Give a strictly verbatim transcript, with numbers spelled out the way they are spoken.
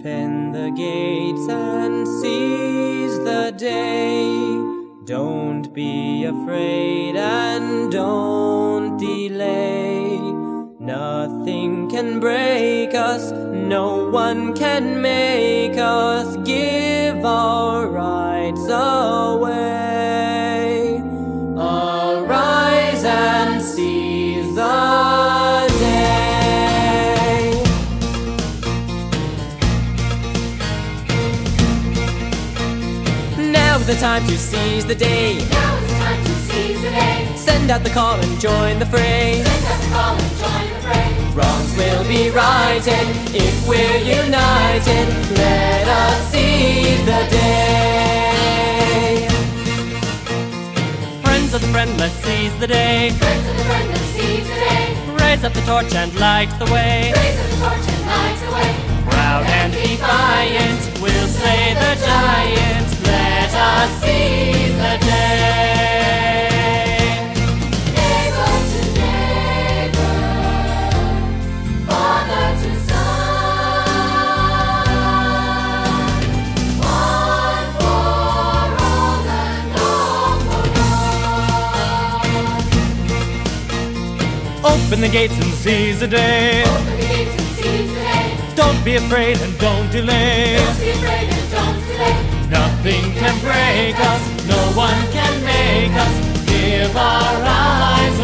Open the gates and seize the day. Don't be afraid and don't delay. Nothing can break us, no one can make us give our rights away. Arise and seize the day. Now's the time to seize the day. Now is the time to seize the day. Send out the call and join the fray. Send out the call and join the fray. Wrongs will be righted if we're united. Let us seize the day. Friends of the friendless, seize the day. Friends of the friendless, seize the day. Raise up the torch and light the way. Raise up the torch and light the way. Proud and defiant, we'll slay the giant. Let us seize the day. Neighbor to neighbor, father to son, one for all and all for one. Open the gates and seize the day. Open the gates and seize the day. Don't be afraid and don't delay. Don't be afraid and don't delay. Nothing can break us, no one can make us give our eyes